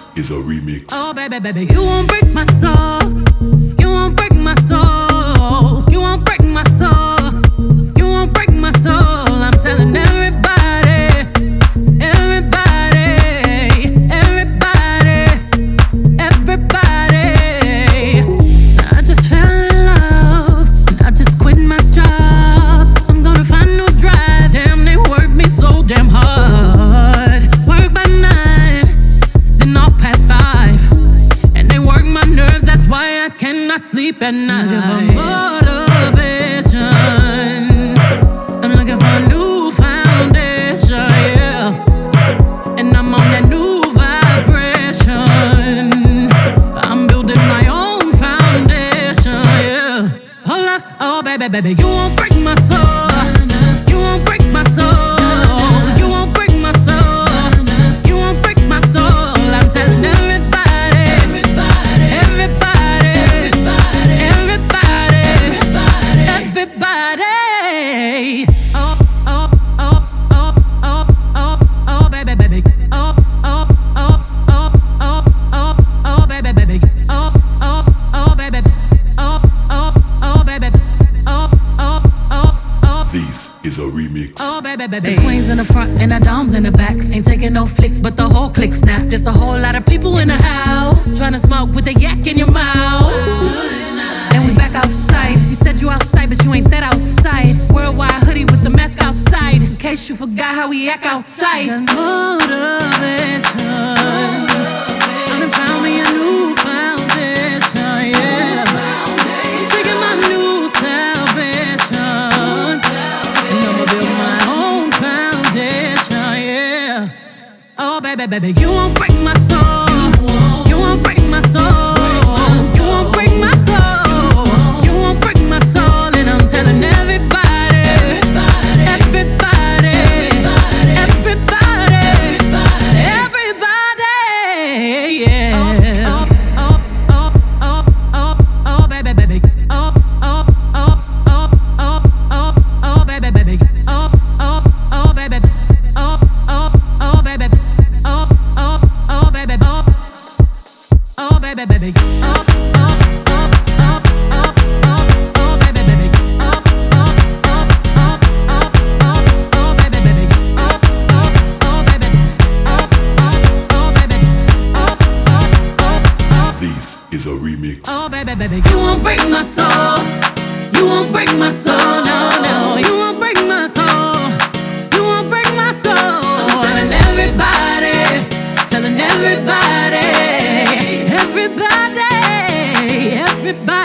This is a remix. Oh, baby, baby, you won't break my soul. You won't break my soul. You won't break my soul. You won't break my soul. I'm telling everybody, everybody, everybody, everybody. I just fell in love. I just quit my job. I'm gonna find a new drive. Damn, they work me so damn hard. Work by 9, then off past 5, and they work my nerves. That's why I cannot sleep at night. Looking for motivation. I'm looking for a new foundation, yeah. And I'm on that new vibration. I'm building my own foundation, yeah. Hold up, oh baby, baby, you won't break my soul. You won't break my soul. You won't break my soul. You won't break my soul. I'm telling everybody, everybody, everybody, everybody, everybody. Oh, oh, oh, oh, oh, oh, oh, baby, baby. Oh, oh, oh, oh, oh, oh, oh, baby, baby. Oh, oh, oh, baby. Oh, oh, oh, baby. Oh, oh, oh, oh. This is a remix. Oh, baby, baby. The queen's in the front and the dom's in the back. Ain't taking no flicks, but the whole click snap. There's a whole lot of people in the house trying to smoke with a yak in your mouth. And we back outside. You said you outside, but you ain't that outside. Worldwide hoodie with the mask outside, in case you forgot how we act outside. Got motivation. I done found me a new foundation, yeah. Taking my new salvation. And I'ma build my own foundation, yeah. Oh, baby, baby, you won't break my soul. You won't break my soul. You won't break my soul. You won't break my soul. And I'm telling everybody, everybody, everybody, everybody, yeah. Oh, oh, oh, oh, oh, oh, baby, baby. Oh, oh, oh, oh, oh, oh, oh, baby, baby. Oh, oh, oh, baby. Oh, oh, oh, baby. Oh, oh, oh, baby. Oh, oh, baby, baby. Oh, oh, oh, oh, oh, oh, oh, baby, baby. Oh, oh, oh, oh, oh, oh, oh, baby, baby. Oh, oh, oh, baby. Oh, oh, oh, baby. Oh, oh, oh, oh. This is a remix. Oh, baby, baby, you won't break my soul. You won't break my soul, no, no. You won't break my soul. You won't break my soul. I'm telling everybody, everybody, everybody, everybody.